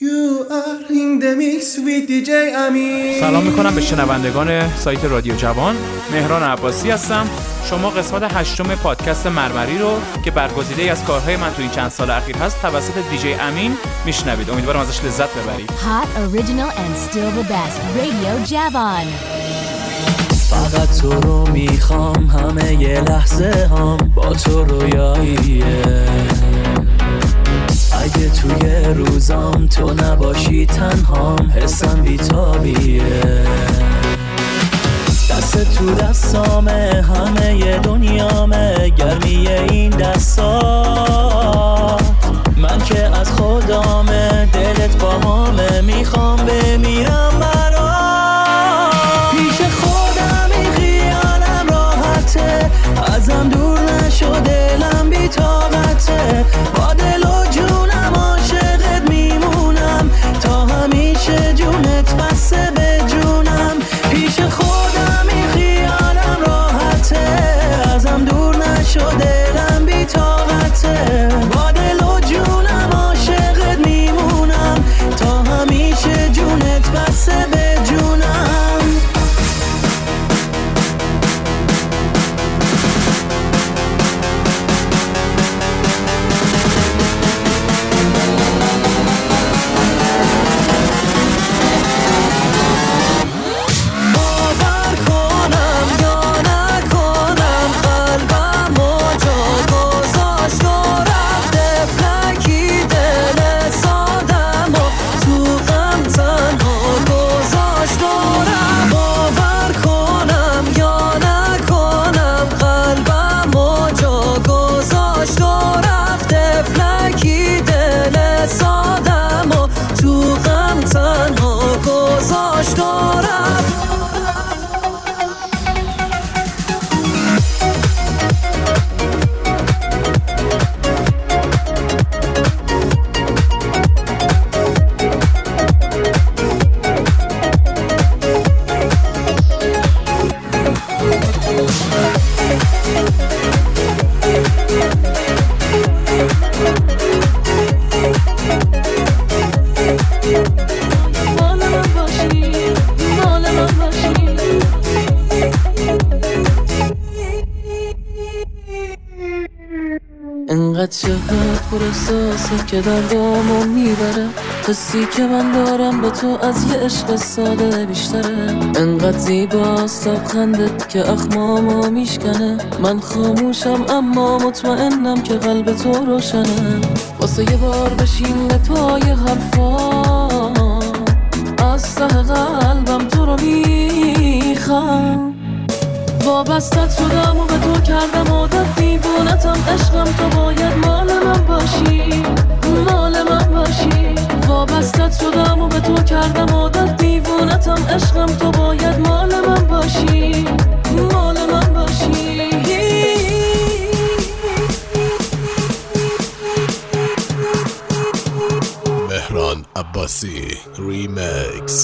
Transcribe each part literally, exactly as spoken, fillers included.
You are in the mix with دی جی امین. سلام میکنم به شنوندگان سایت رادیو جوان. مهران عباسی هستم. شما قسمت هشتم پادکست مرمری رو که برگزیده ای از کارهای من تو این چند سال اخیر هست توسط دی جی امین میشنوید. امیدوارم ازش لذت ببرید. Hot original and still the best Radio جوان. فقط تو رو میخوام، همه یه لحظه هم با تو رویاییه. اگه توی روزام تو نباشی تنهام، حسم بیتابیه. دست تو دستامه، همه ی دنیامه، گرمی این دستات. من که از خودامه، دلت با همه، میخوام بمیرم برات. پیش خودم این خیالم راحته، ازم دور نشو دلم بی‌طاقته. با دل و جونم عاشقت میمونم، تا همیشه جونت بسته به جونم. پیش خودم این خیالم راحته، ازم دور نشو دلم بی‌طاقته. با دل و جونم عاشقت میمونم، تا همیشه جونت بسته به جونم. انقدر چهت پر احساسه که دردامو میبره. حسی که من دارم به تو از یه عشق ساده بیشتره. انقدر زیباست لبخندت که اخمامو میشکنه. من خاموشم اما مطمئنم که قلب تو روشنه. واسه یه بار بشین پای حرفام، از ته قلبم تو رو میخوام. وابستت شدم و به تو کردم عادت، دیوونتم عشقم، تو باید مال من باشی، مال من باشی. وابستت شدم و به تو کردم عادت، دیوونتم عشقم، تو باید مال من باشی، مال من باشی. مهران عباسی ریمیکس.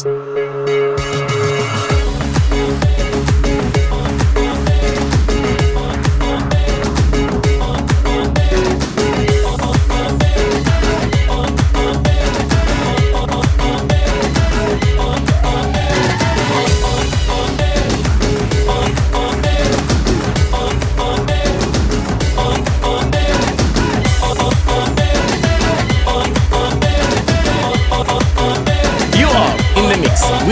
You are in the mix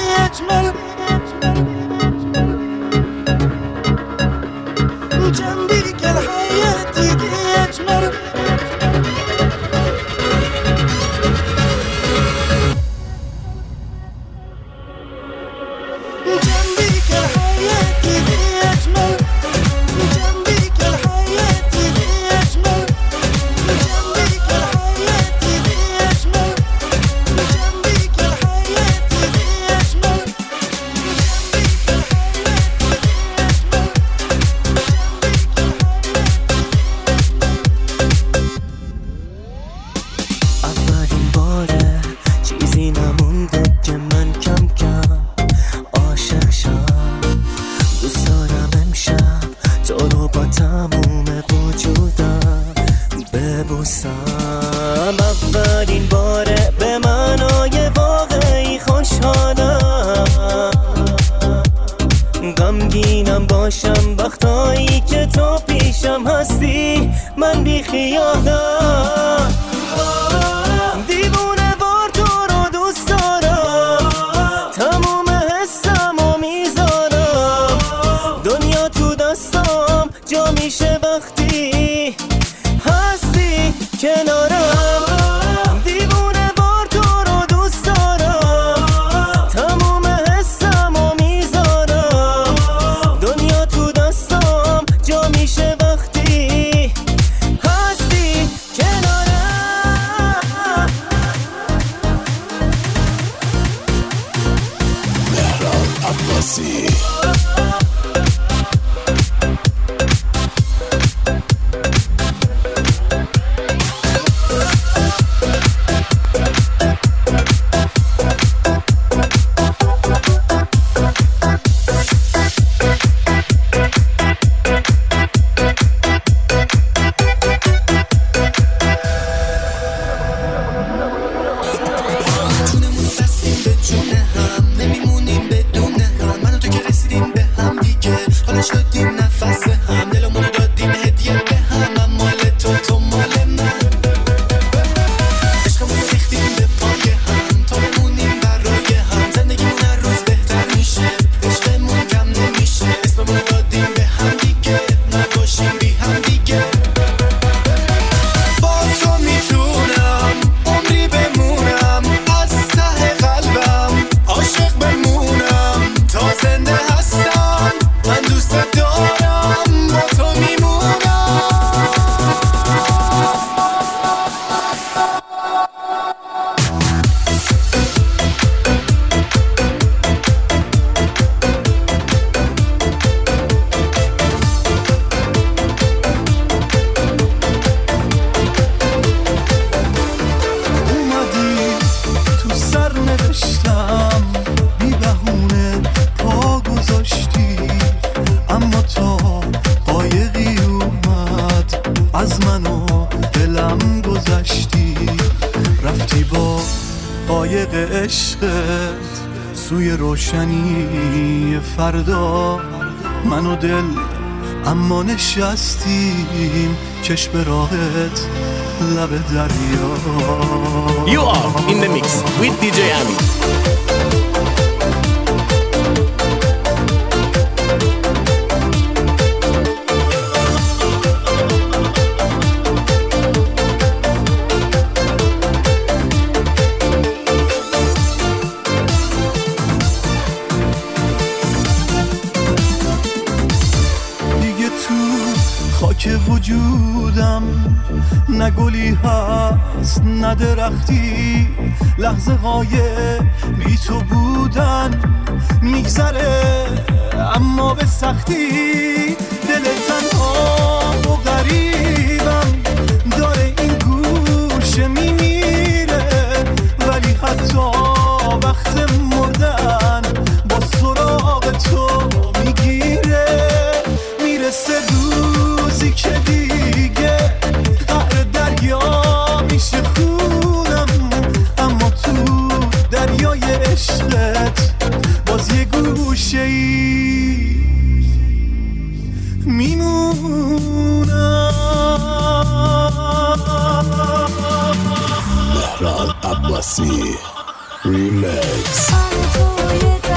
أجمل جنبك الحياة دي أجمل جنبك الحياة دي أجمل جنبك الحياة دي أجمل جنبك الحياة دي أجمل جنبك الحياة دي أجمل اولین باره چیزی نمونده که من کم کم عاشق شم دوست دارم امشب تو رو با تموم وجودم ببوسم اولین باره به معنای واقعی خوشحالم غمگینم باشم وقتایی که تو پیشم هستی من بی خیالم دیوونه وار تو رو دوست دارم تموم حسم و میذارم دنیا تو دستم جا میشه وقتی هستی کنارم دیوونه وار تو رو دوست دارم تموم حسم و میذارم دنیا تو دستم جا میشه وقتی هستی کنارم مهران عباسی جونمون بستیم به جون هم نمیمونیم بدون هم من و تو که رسیدیم به هم دیگه حالا شدیم نفس هم دلمونو دادیم هدیه به هم من مال تو تو مال من عشقمونو ریختیم به پای هم تا بمونیم برای هم زندگیمون هر روز بهتر میشه عشقمون کم نمیشه اسممونو دادیم به هم دیگه نباشیم بی هم دیگه با تو میتونم عمری بمونم از ته قلبم عاشق بمونم تا زنده هستم من دوست دارم با تو میمونم اومدی تو سر نوشتم بی بهونه پا گذاشتی اما تا قایقی اومد از منو دلم گذشتی رفتی با قایق عشقت سوی روشنی فردا من و دل اما نشستیم چشم راحت لب دریا You are in the mix with دی جی Ami. دیگه تو خاک وجودم نه گلی هست نه درختی لحظه های بی تو بودن میگذره اما به سختی دل تنها و غریبم داره این گوشه میمیره ولی حتی وقت مردن با سراغ تو میگیره میرسه روزی که دیگه قعر دریا میشه خونم اما تو دریای عشقت باز یه گوشه ای میمونم مهران عباسی ریمیکس. آن توی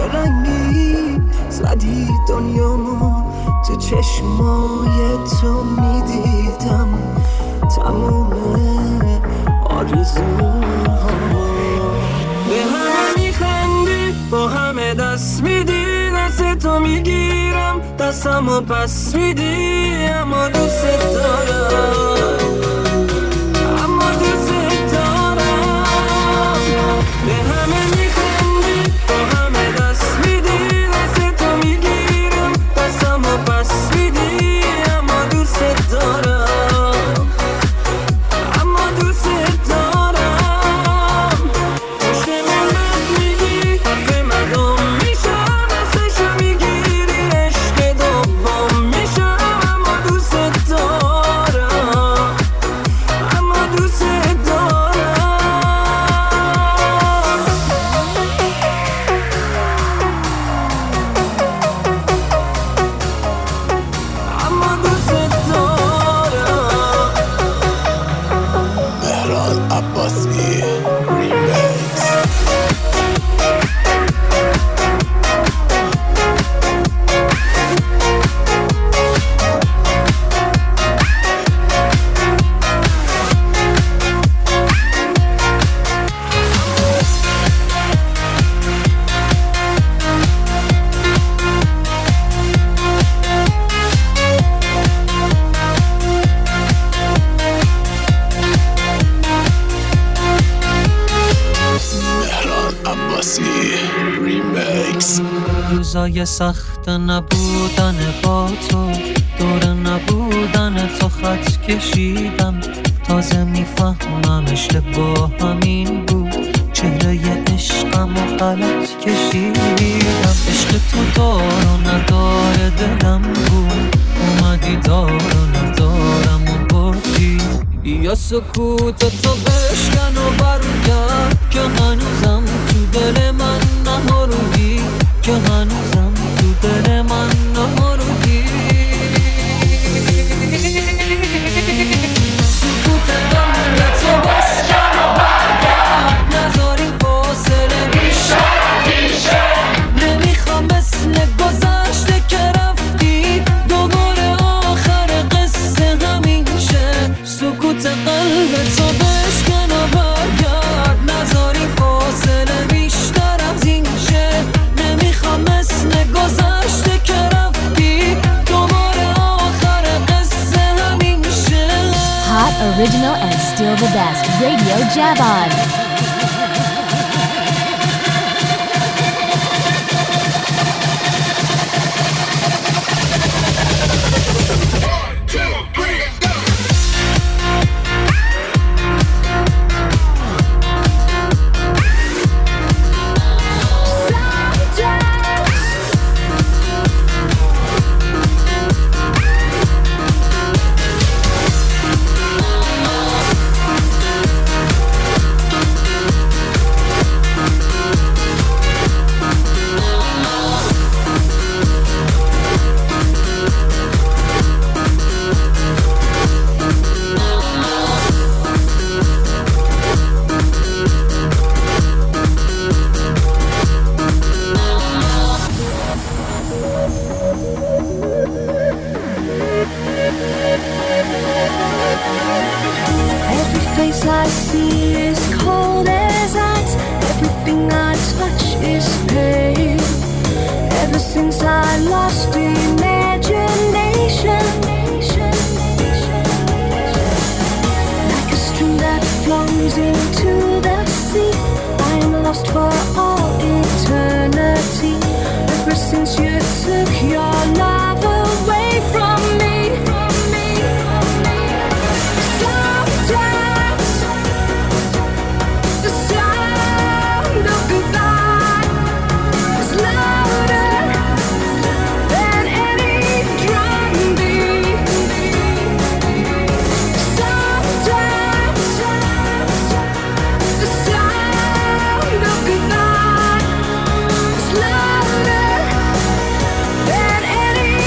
چه رنگی زدی دنیامو تو چشمای تو میدیدم تموم آرزوهامو به همه میخندی با همه دست میدی دست تو میگیرم دستمو پس میدی اما دوست دارم اما دوست دارم به همه میخندی با همه دست میدی دست تو میگیرم دستمو پس میدی اما دوست دارم اما دوست دارم پشت من میگی حرف مردم میشم دستشو میگیری عشق دوم میشم اما دوست دارم اما دوست دارم اما دوست دارم مهران عباسی ریمیکس. مهران عباسی ریمیکس. روزای سخت نبودن با تو دور نبودن تو خط کشیدم تازه میفهمم عشق با همین بود چهره عشقم و غلط کشیدم عشق تو دار و نداره دلم بود اومدی دار و ندارم و بردی یا سکوت تو بشکن و برگرد که هنوزم تو دل من نهاروگی که هنوزم تو دل من نهاروگی سکوت دم تو بشکن و برگرد نذاری فاصله میشه نمیخوام مثل گذشته که رفتی دوباره آخر قصه همیشه سکوت قلب تو بشکن و برگرد نذاری فاصله بیشتر از این شه نمیخوام مثل گذشته که رفتی دوباره آخر قصه همیشه Hot, original, and still the best. Radio Javon. Every face I see is cold as ice. Everything I touch is pain. Ever since I lost imagination, like a stream that flows into the sea, I'm lost for all eternity. Ever since you took your love away from me. Sometimes the sound of goodbye is louder than any drum beat. Sometimes the sound of goodbye is louder than any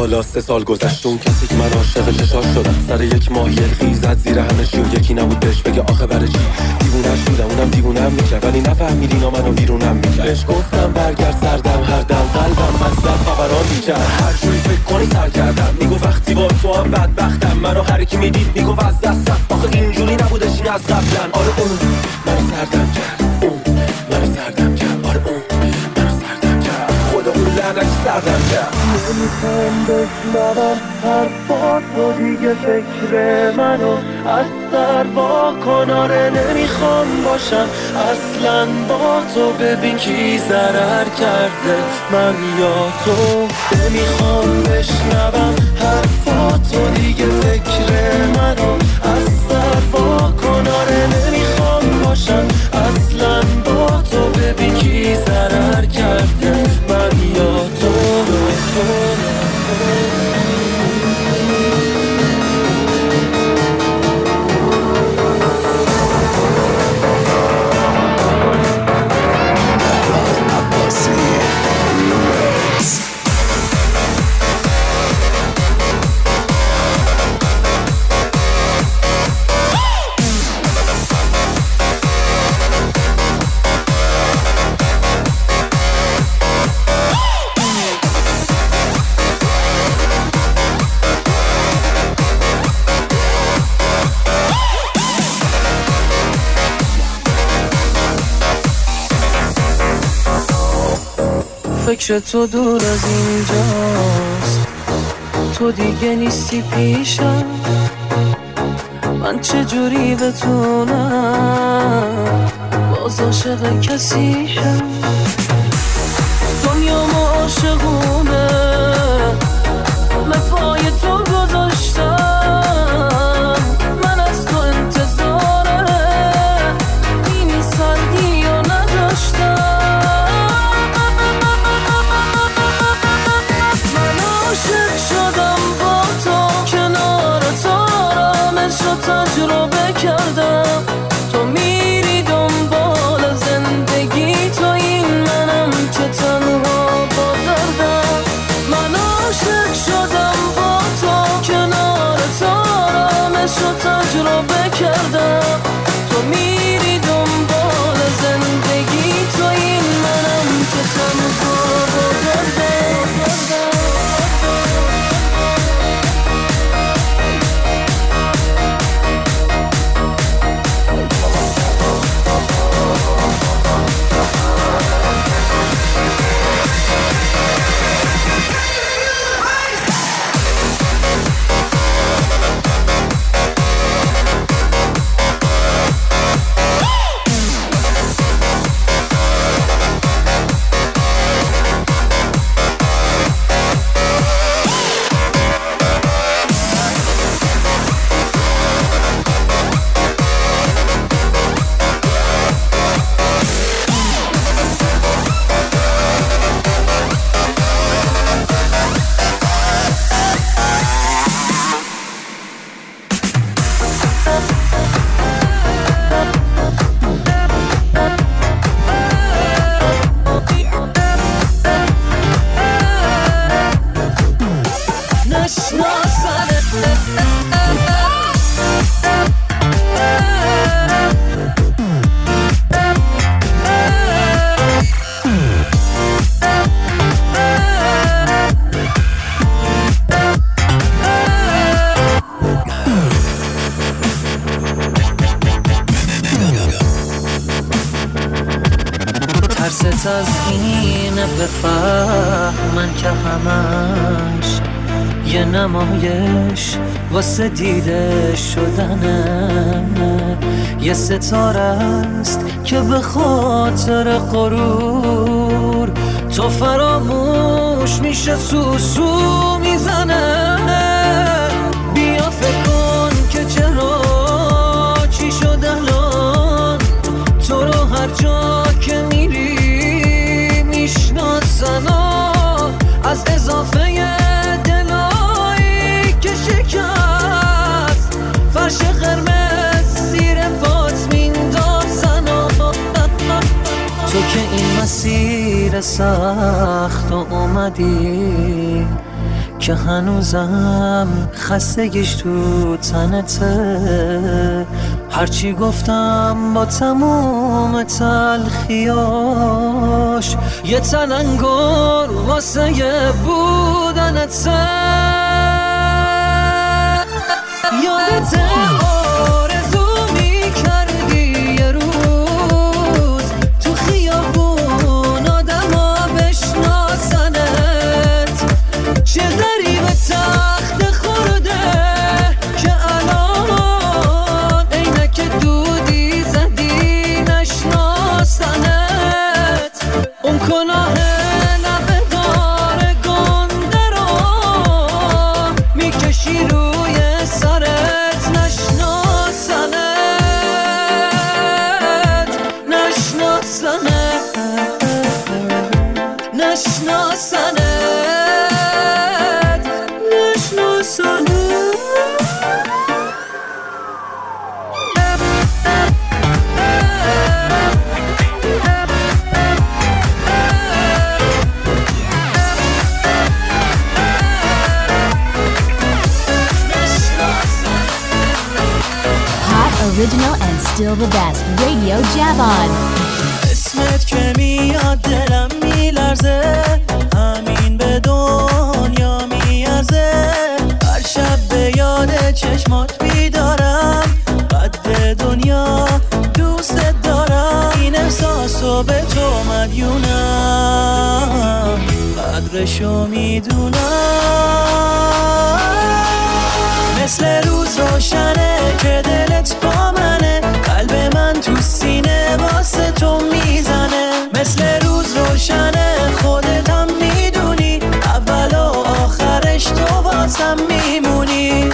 حالا سه سال گذشت اون کسی که من عاشق چشاش شدم سر یک ماهی الخی زد زیر همه چی و یکی نبود بهش بگه آخه برای چی دیوونه‌اش بودم اونم دیوونه‌ام میکرد ولی نفهمید اینا منو ویرونم میکرد بهش گفتم برگرد سردم هر دم قلبم مزد خبران میکرد هر جوری فکر کنی سر کردم میگو وقتی با تو هم بدبختم منو هر کی میدید میگو از دست رفت آخه اینجوری نبودش این از قبلن آره اون منو سردم کرد اون منو سردم کرد آره اون منو سردم کرد خدا اون لعنت سردم کرد نمیخوام بشنوم حرفاتو دیگه فکر منو از سر با کناره نمیخوام باشم اصلا با تو ببین کی ضرر کرده من یا تو نمیخوام بشنوم حرفاتو دیگه فکر منو از سر با کناره نمیخوام باشم اصلا با تو ببین کی ضرر کرده من یا تو فکر تو دور از اینجاست تو دیگه نیستی پیشم من چجوری بتونم باز عاشق کسیشم دنیا ما عاشقونه من پای تو گذاشتم من از تو انتظاره این سردی رو نداشتم تجربه کردم تو میری دنبال زندگی تو این منم که تنها با دردم من عاشق شدم با تو کنار تو آرامشو تجربه کردم تو میری دنبال زندگی تو این منم که تنها با دردم ترست از این بفهمن که همش یه نمایش واسه دیده شدنه یه ستاره است که به خاطر غرور تو فراموش میشه سوسو میزنه بیا فکر کن که چرا چی شد الان تو رو هر جا که میری میشناسن از اضافه دلایی که شکست فرش قرمز زیر پات میندازن تو که این مسیر سخت و اومدی که هنوزم خستگیش تو تنته. هرچی گفتم با تموم تلخیاش یه تلنگر واسه بودنته. یادت آرزو میکردی یه روز تو خیابون آدم ها بشناسنت، چه غریب تخت خورده که الان عینک دودی زدی نشناسنت. اون کلاه لبه دار گنده رو میکشی روی سرت نشناسنت، نشناسنت، نشناسنت، نشناسنت. Original and still the best. Radio Javon. اسمت که میاد دلم میلرزه، همین به دنیا میارزه. هر شب به یاد چشمات بیدارم، قد دنیا دوست دارم. این احساسو به تو مدیونم، قدرشو میدونم. مثل روز روشنه که دلت با منه، قلب من تو سینه واسه تو میزنه. مثل روز روشنه خودت هم میدونی، اول و آخرش تو واسم میمونی.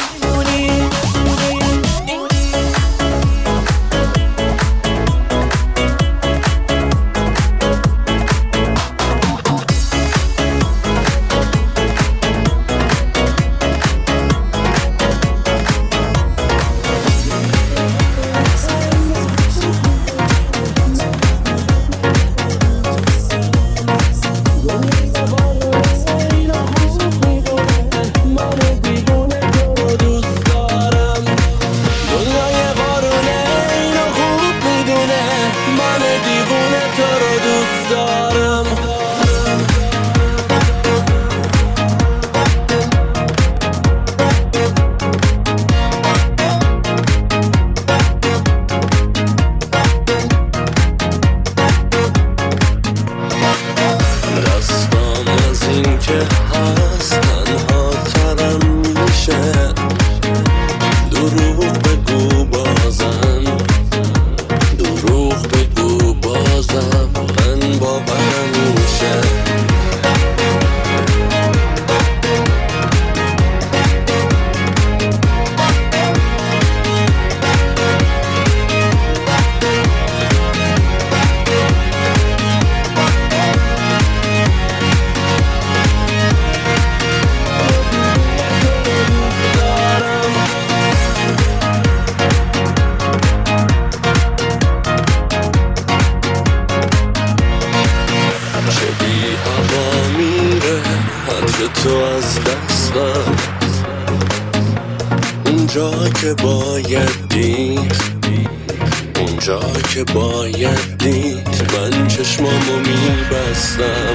اونجا که باید دید، اونجا که باید دید، من چشمامو میبستم.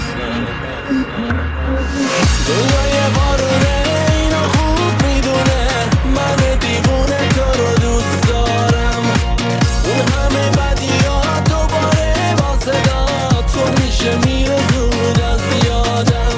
دنیای بارونه اینو خوب میدونه، من دیوونه تو رو دوست دارم. اون همه بدیات دوباره با صدا تو میشه میره زود از یادم.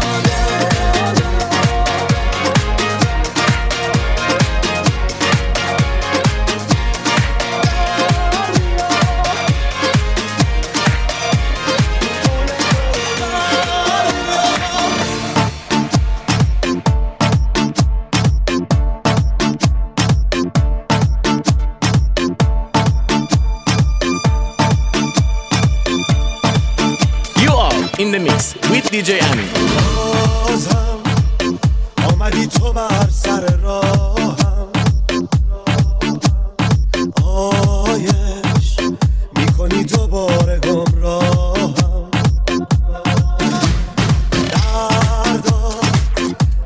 In the mix with دی جی Amin. بازم آمدی تو بر سر راهم، آیش میکنی دوباره گمراهم. دردا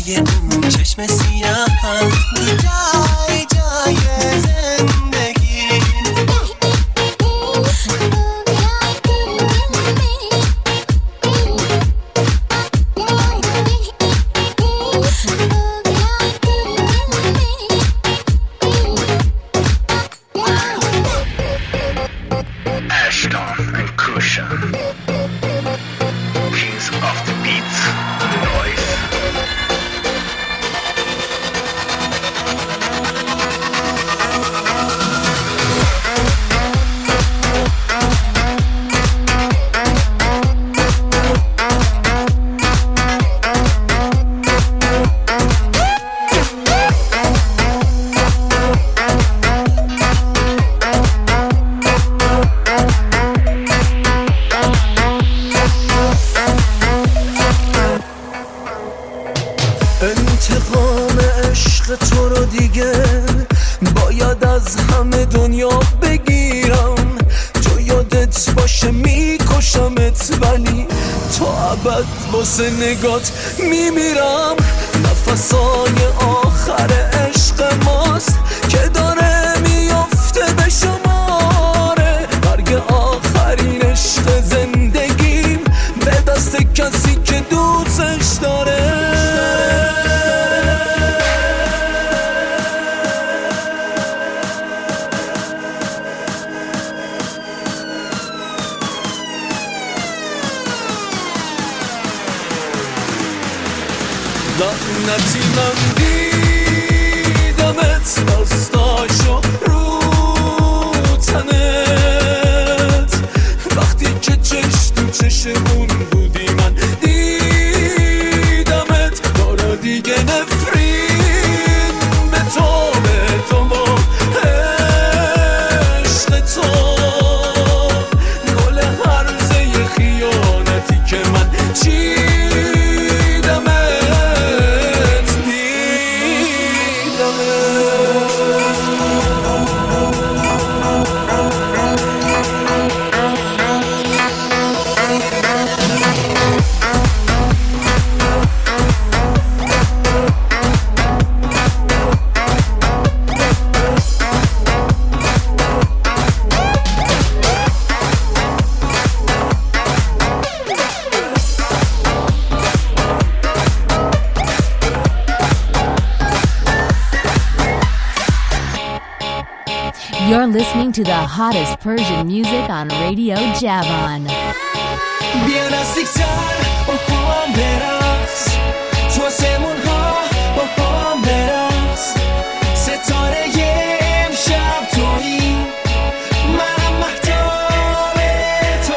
روی اون چشم سیاهت جای جای زندگی Ashton and Kushan, kings of the beats, noise. انتقام عشق تو رو دیگه باید از همه دنیا بگیرم تو یادت باشه میکشمت ولی تا ابد واسه نگات میمیرم نفسای آخر عشق ماست که داره میفته به شماره مرگ آخرین عشق زندگیم به دست کسی که دوستش داره لعنتی من دیدمت دستاشو رو تنت وقتی که چش تو چش اون بودی من دیدمت بارا دیگه نفرین به تو به تو با عشق تو گل هرزه خیانتی که من چی You're listening to the hottest Persian music on Radio Javon. بیا نزدیکتر با هم برقص تو آسمون ها با هم برقص ستاره امشب تویی منم مهتاب تو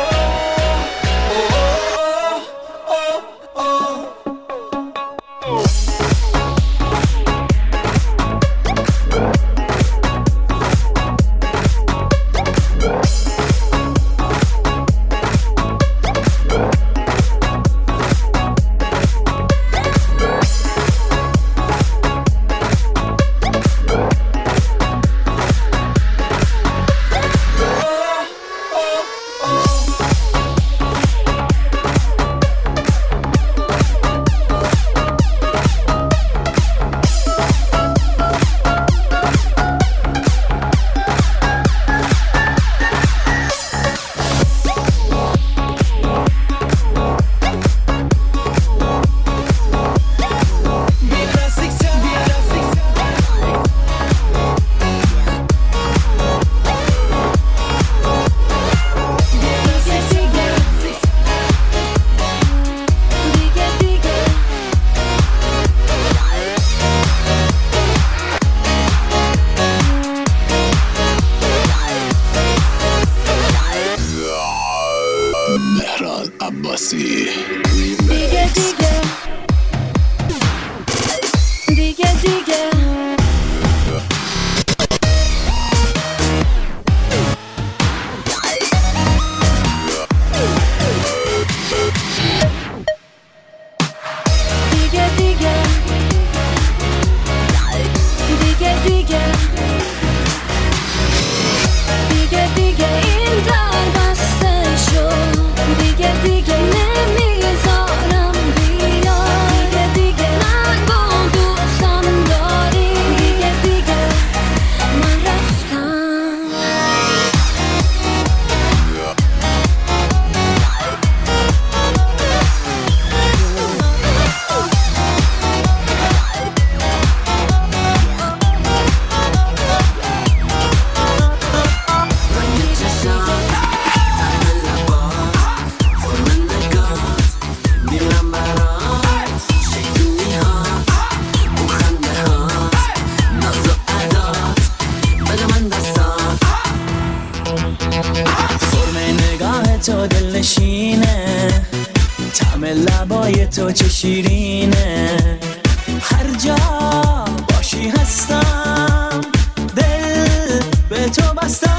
حرفای تو چه شیرینه، هر جا باشی هستم، دل به تو بستم.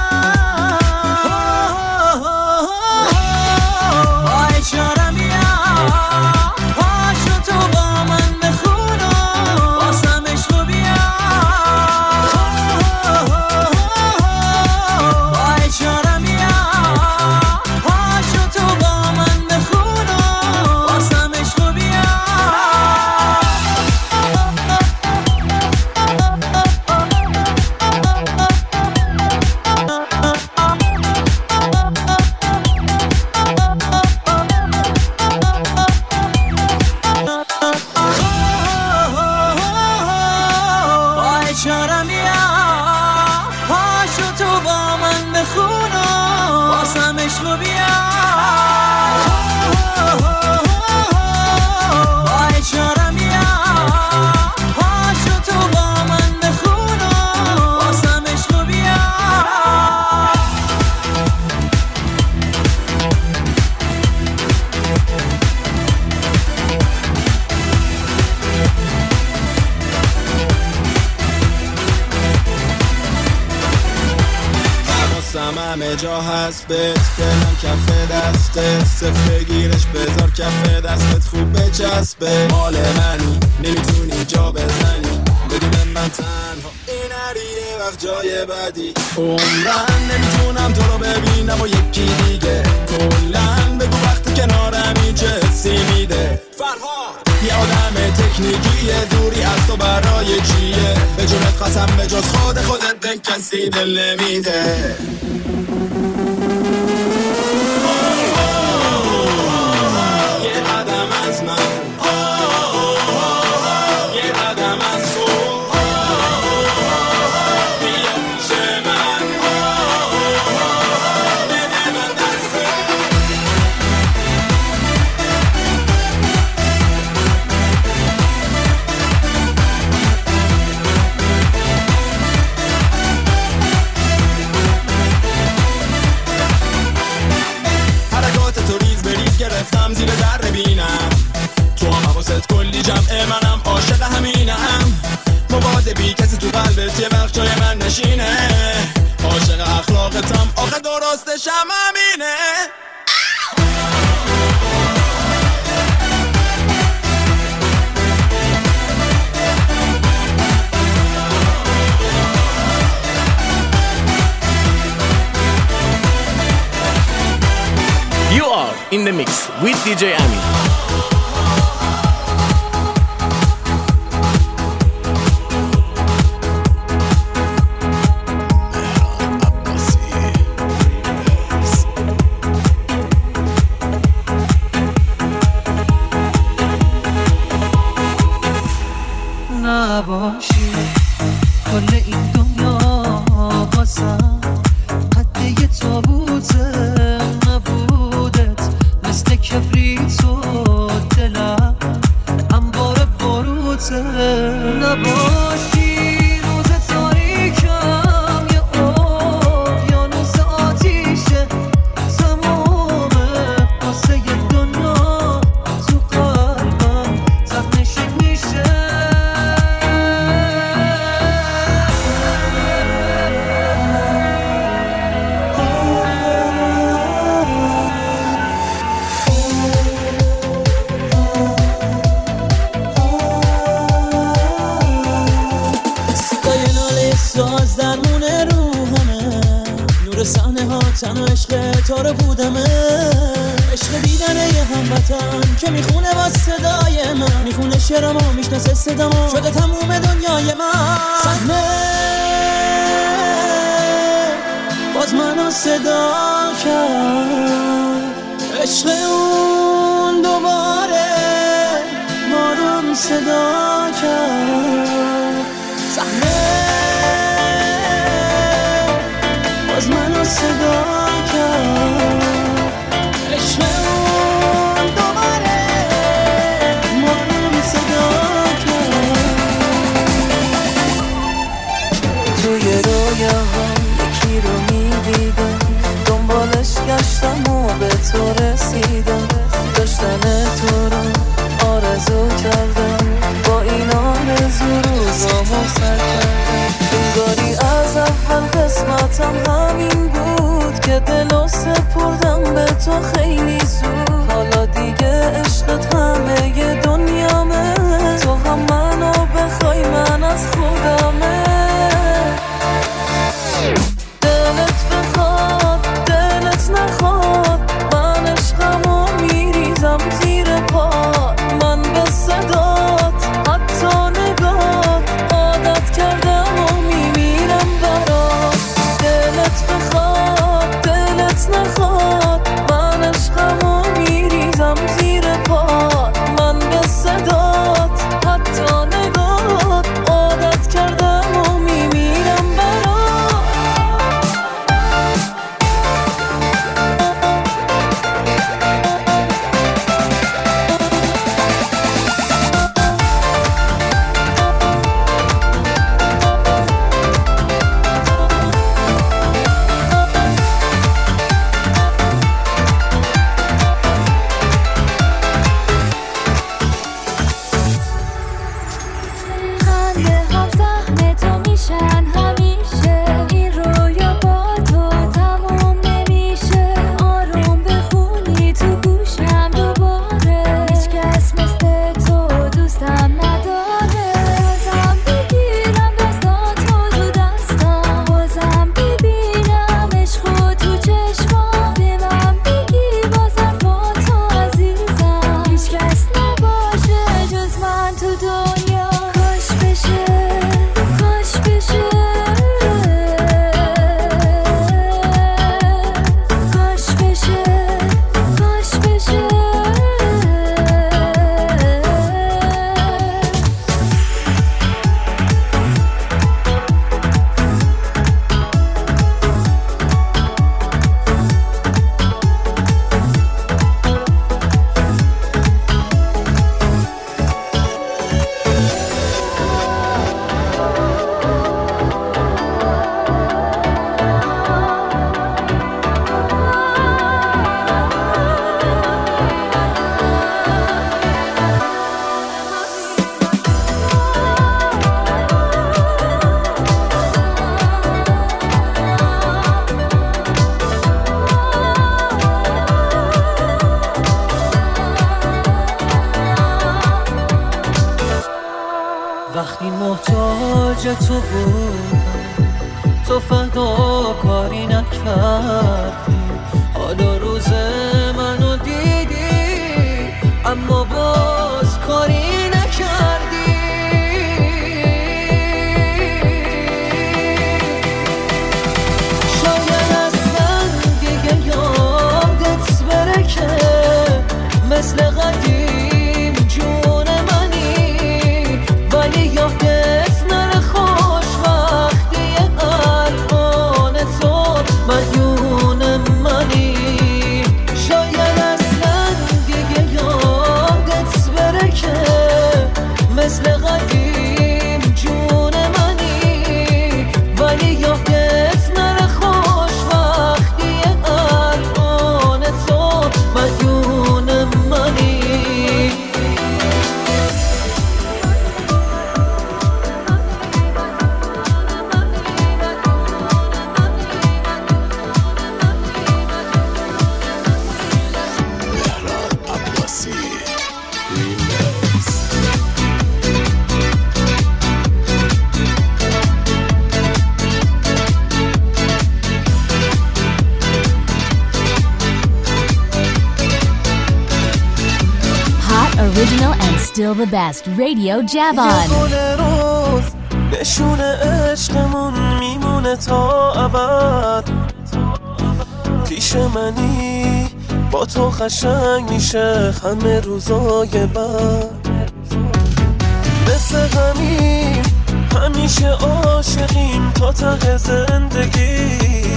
با اشاره میام پاشو تو با من بخونم، بازم عشق بیام. با اشاره میام پاشو تو با من بخونم، بازم عشق بیام. همه جا هست بهت، دلم کف دستت، صفر بگیرش بذار کف دستت خوب بچسبه. مال منی نمیتونی جا بزنی، بدون من تنها این نریه وقت جای بعدی. عمرن نمیتونم تو رو ببینم و یکی دیگه، کلن بگو وقتی کنارمی چه حسی میده. فرهاد یه آدم تکنیکیه، دوری از تو برای چیه، به جونت قسم به جز خود خودت به کسی دل نمیده. از من یه قدم از تو بیا پیش من، بده من دسته. حرکات تو ریز به ریز گرفتم زیر ذره بینم، تو هم حواست کلی جمعه، منم عاشق همینم. مواظبی کسی تو قلبت یه وقت جای من نشینه، عاشق اخلاقتم آخه درستش هم همینه. You are in the mix with دی جی Amin. نباشی کل این دنیا واسم قد یه تابوته، نبودت مثل کبریت و دلم انبار باروته. نباشی روز تاریکم یه اقیانوس آتیشه، تمامه واسه یه دنیا تو قلبم زخمشی میشه. ساز درمون روحمه، نور صحنه ها تنها عشق تو رو بودمه. عشق دیدنه یه هموطن که میخونه با صدای من، میخونه شعرمو میشناسه صدامو، شده تموم دنیای من. صحنه باز منو صدا کرد، عشق اون دوباره ما رو صدا کرد. صحنه باز منو صدا کرد، عشق اون دوباره ما رو صدا کرد. توی رویاها یکی رو میدیدم، دنبالش گشتم و به تو رسیدم، داشتن تو رو تو خیلی زود. حالا دیگه عشقت همه ی دنیامه، تو هم منو بخوای من از خودمه. دلت بخواد دلت نخواد، من عشقمو میریزم زیر پات. من به صدات حتی نگات عادت کردم و میمیرم برات. دلت بخواد دلت نخواد، من عشقمو میریزم زیر پات. من به صدات حتی نگات عادت کردم و میمیرم برات. وقتی محتاج تو بودم تو فدا کاری نکردی. حالا روز منو دیدی اما باز کاری نکردی. شاید اصلا دیگه یادت بره که مثل قدیم جون منی، ولی یادت نره خوش وقتی الان تو مدیون منی. شاید اصلا دیگه یادت بره که مثل قدیم جون منی، ولی یادت نره خوش وقتی الان تو مدیون منی. Original and still the best. Radio Javon. روز نشون عشقمون میمونه تا ابد. پیش منی با تو قشنگ میشه همه روزای بعد. مثل همین همیشه عاشقیم تا ته زندگی.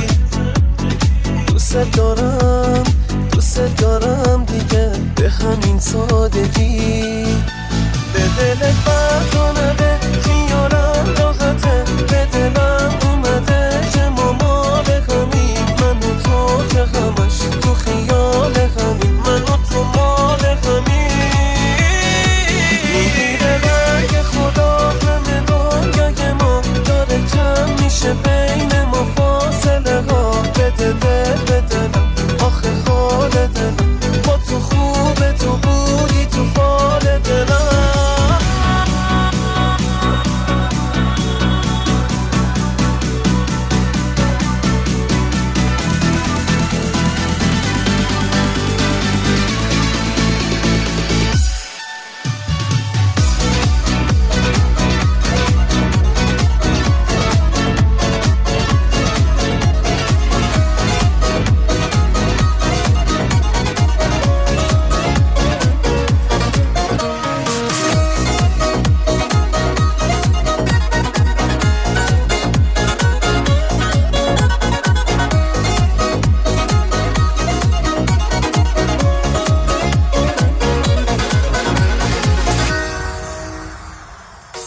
دوست دارم دوست دارم دیگه به همین سادگی. به دلت بد نده خیالم راحته، به دلم اومده که ما مال همین. من و تو که همش تو خیال همین، من و تو مال همین. میگیره رنگ خدا همه دنیای ما، داره کم میشه بین ما فاصله ها. بده دل به دلم آخه حال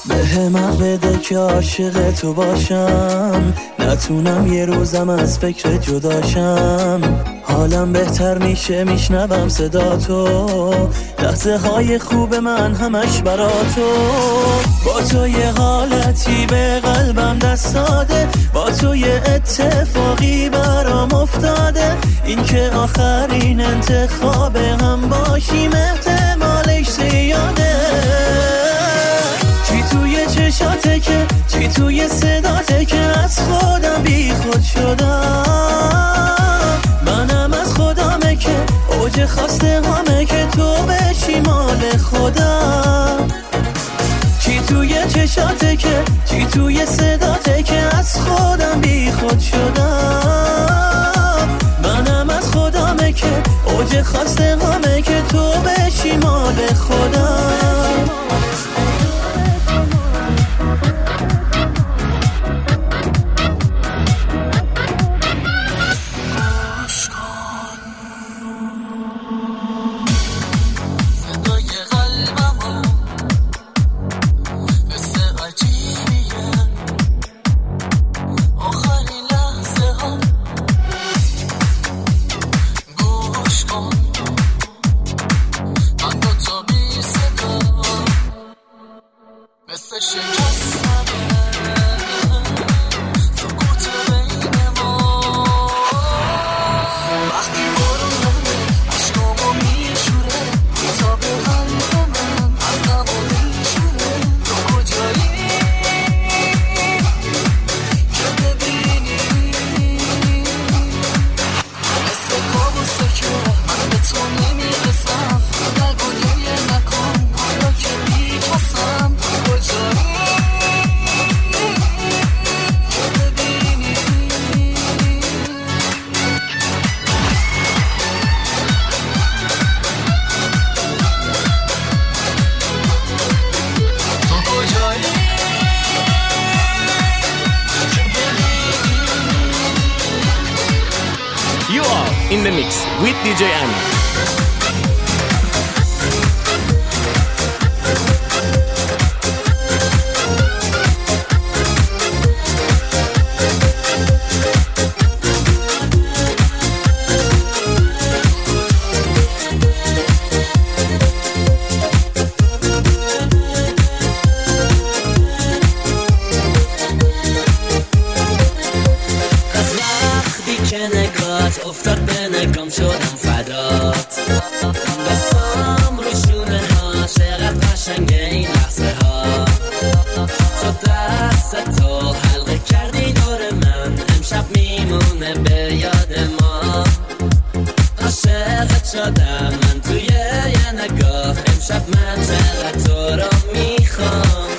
به من بده که عاشق تو باشم، نتونم یه روزم از فکر جداشم. حالم بهتر میشه میشنوم صدا تو، لحظه های خوب من همش برا تو. با تو یه حالتی به قلبم دست داده، با تو یه اتفاقی برام افتاده. این که آخرین انتخاب هم باشیم احتمالش زیاده. چی توی چشاته که، چی توی صداته که از خودم بی خود شدم. منم از خودمه که اوج خواسته همه که تو بشی مال خودم. چی توی چشاته که، چی توی صداته که از خودم بی خود شدم. منم از خودمه که اوج خواسته همه که تو بشی مال خودم. In the mix with دی جی Amin. افتاد به نگام شدم فدات، دستام رو شونه ها چقدر قشنگه این لحظه ها. تو دست تو حلقه کردی دور من، امشب میمونه به یاد ما. عاشقت شدم من توی یه نگاه، امشب من چقدر تو رو میخوام.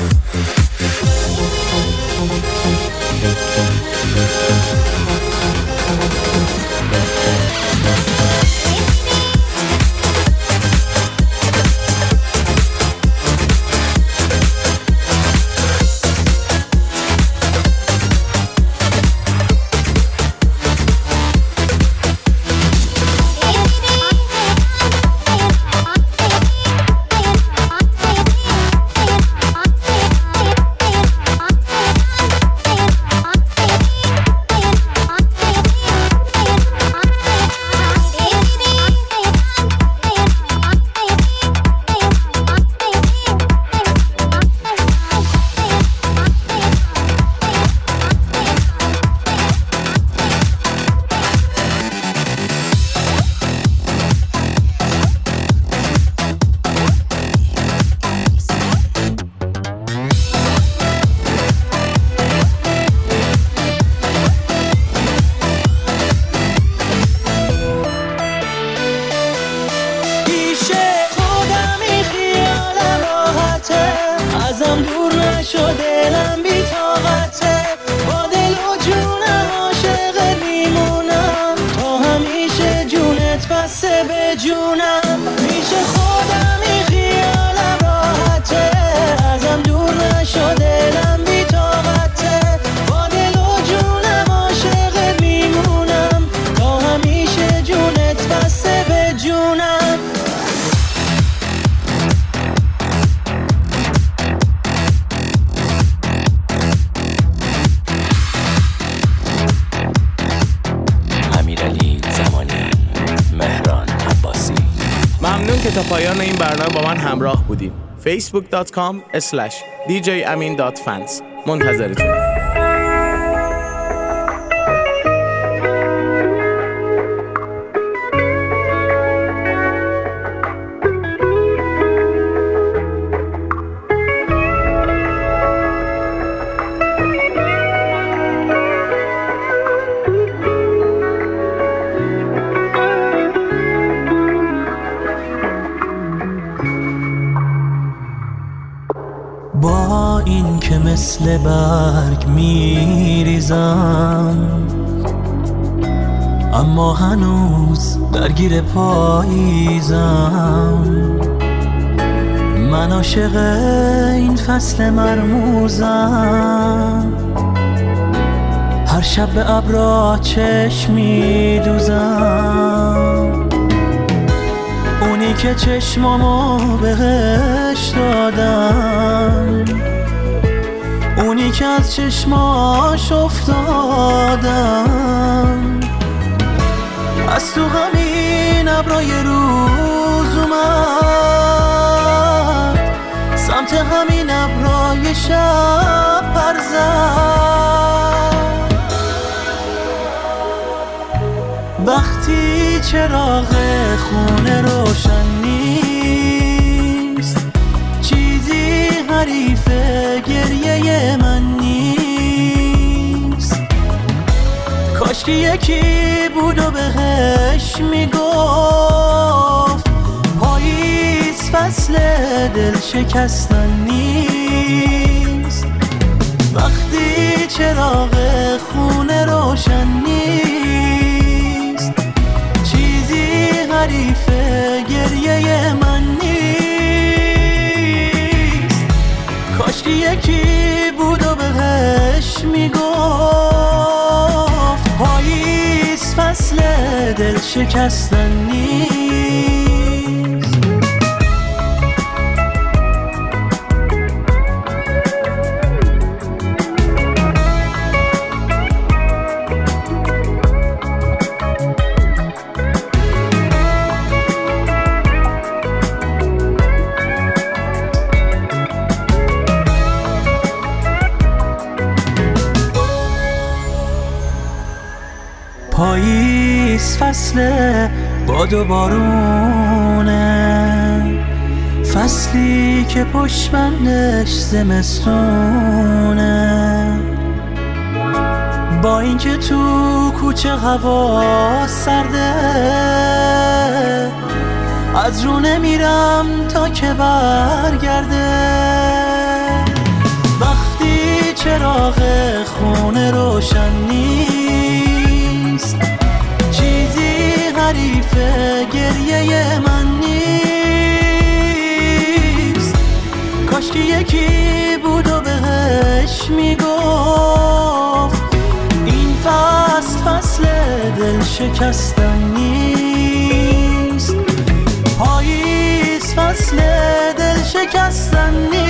تا پایان این برنامه با من همراه بودیم. facebook dot com slash دی جی amin dot fans منتظرتونم. با این که مثل برگ میریزم، اما هنوز درگیر پاییزم. من عاشق این فصل مرموزم، هر شب به ابرا چشم میدوزم. اونی که چشمامو بهش دادم، اونی که از چشماش افتادم، از تو همین ابرای روز اومد، سمت همین ابرای شب پر زد. وقتی چراغ خونه روشن نیست، چیزی حریف گریه من نیست. کاشکی یکی بود و بهش میگفت پاییز فصل دل شکستن نیست. وقتی چراغ خونه روشن نیست، چیزی حریف گریه من نیست. کاشکی یکی بود و بهش میگفت پاییز فصل دل شکستن نیست. پاییز فصل باد و بارونه، فصلی که پشت بندش زمستونه. با اینکه تو کوچه هوا سرده، از رو نمیرم تا که برگرده. وقتی چراغ خونه روشن نیست، چیزی حریف گریه من نیست. کاشکی یکی بود و بهش میگفت این فصل فصل دل شکستن نیست. پاییز فصل دل شکستن نیست.